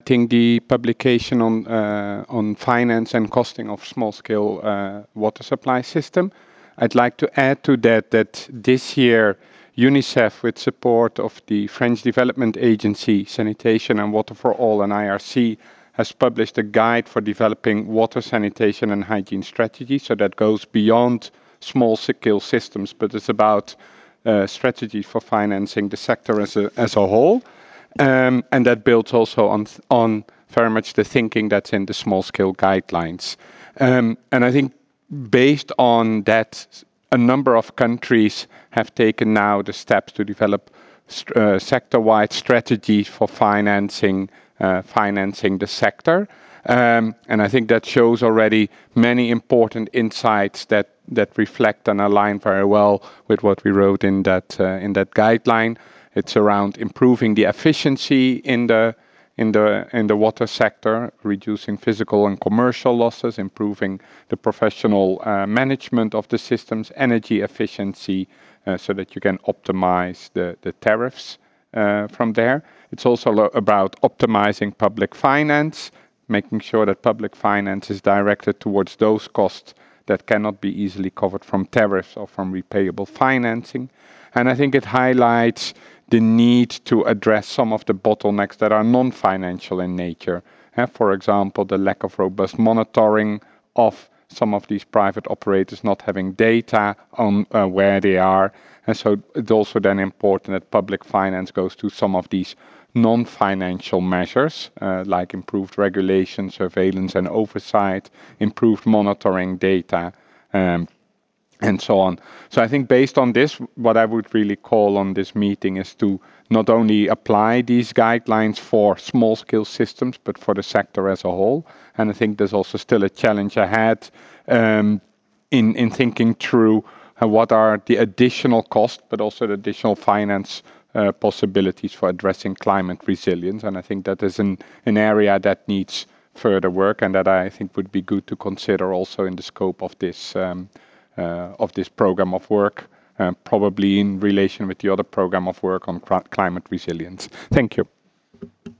awaiting the publication on finance and costing of small-scale water supply system. I'd like to add to that this year UNICEF, with support of the French Development Agency, Sanitation and Water for All, and IRC, has published a guide for developing water, sanitation and hygiene strategies. So that goes beyond small-scale systems, but it's about strategies for financing the sector as a whole. And that builds also on very much the thinking that's in the small-scale guidelines. And I think based on that, a number of countries have taken now the steps to develop sector-wide strategies for financing the sector. And I think that shows already many important insights that reflect and align very well with what we wrote in that guideline. It's around improving the efficiency in the water sector, reducing physical and commercial losses, improving the professional management of the systems, energy efficiency, so that you can optimize the tariffs from there. It's also about optimizing public finance, making sure that public finance is directed towards those costs that cannot be easily covered from tariffs or from repayable financing. And I think it highlights the need to address some of the bottlenecks that are non-financial in nature. For example, the lack of robust monitoring of some of these private operators not having data on where they are. And so it's also then important that public finance goes to some of these non-financial measures, like improved regulation, surveillance and oversight, improved monitoring data, and so on. So I think based on this, what I would really call on this meeting is to not only apply these guidelines for small-scale systems, but for the sector as a whole. And I think there's also still a challenge ahead in thinking through what are the additional costs, but also the additional finance possibilities for addressing climate resilience. And I think that is an area that needs further work, and that I think would be good to consider also in the scope of this program of work, probably in relation with the other program of work on climate resilience. Thank you.